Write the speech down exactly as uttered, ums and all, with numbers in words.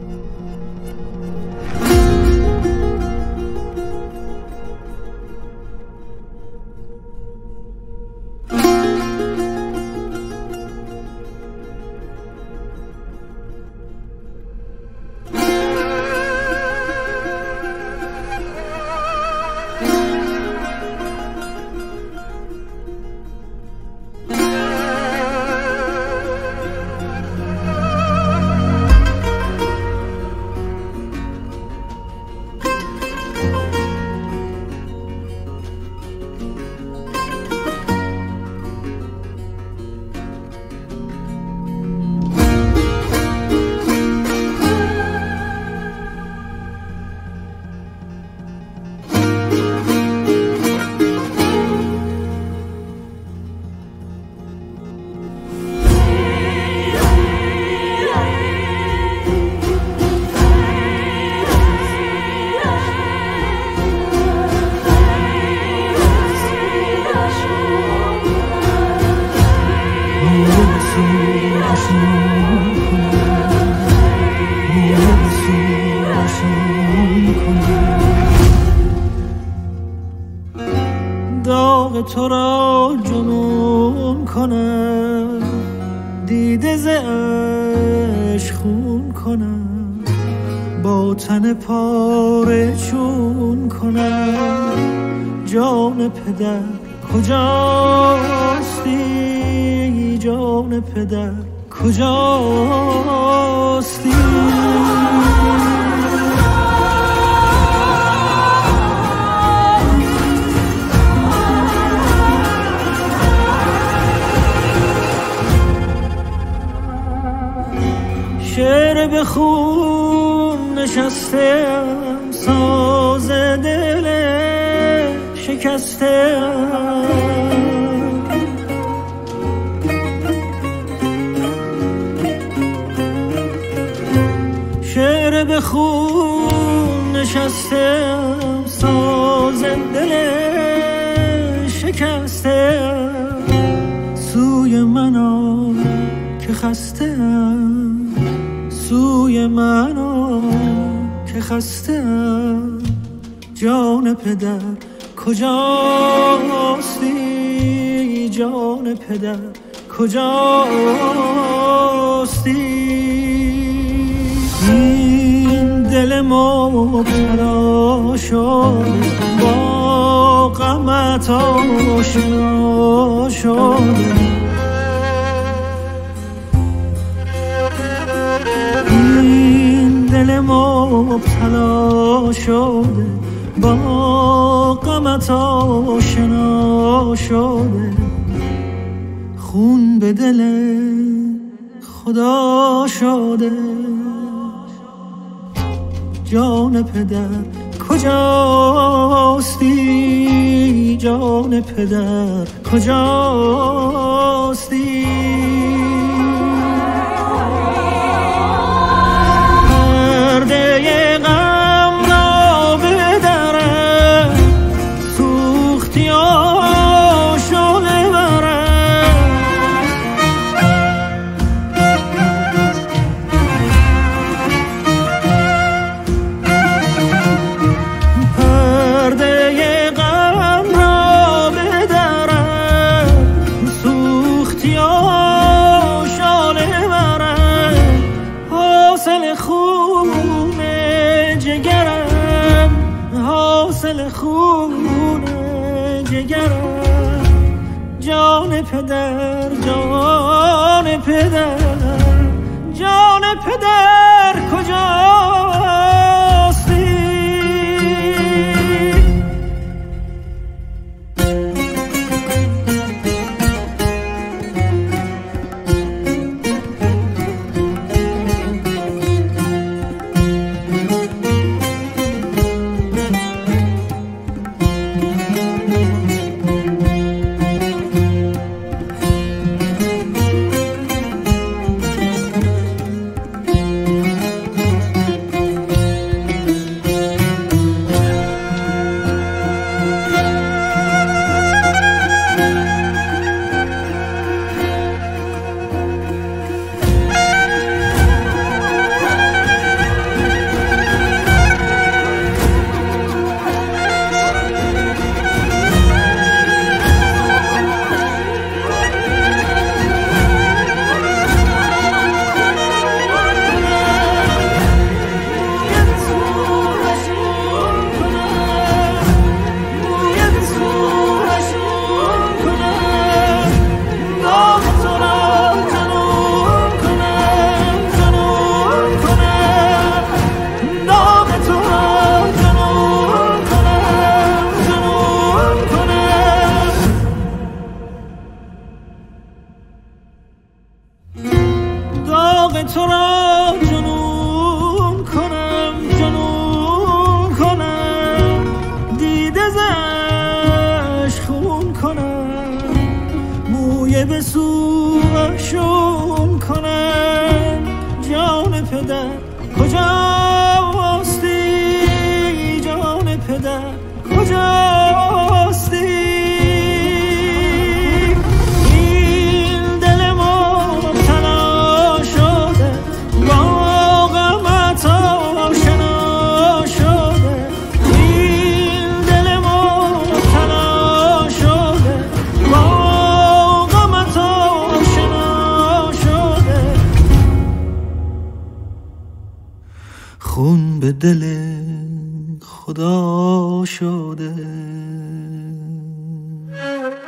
داغ تو را جنون کنم، دیده ز عشق خون کنم، با تن پاره چون کنم. جان پدر کجاستی؟ جان پدر کجاستی؟ شعر به خون نشستم، ساز دل شکستم. شعر به خون نشستم، ساز دل شکستم. سوی من آ که خستم، سوی من آ که خستم. جان پدر کجاستی؟ جان پدر کجاستی؟ این دل مبتلا شده، با غمت آشنا شده. این دل مبتلا شده، با غمت آشنا شده. خون به دل خدا شده. جان پدر کجاستی؟ جان پدر کجاستی؟ پرده غم را بدرم، سوختی آشاله برم. پرده غم را بدرم، سوختی آشاله برم. حاصل خون جگرم، حاصل خون جگرم. جان پدر، جان پدر، جان پدر کجاستی؟ تو را جنون کنم جنون کنم دیده زش خون کنم موی به سوشون کنم جان پدر کجاستی جان پدر کجاستی خون به دل خدا شده.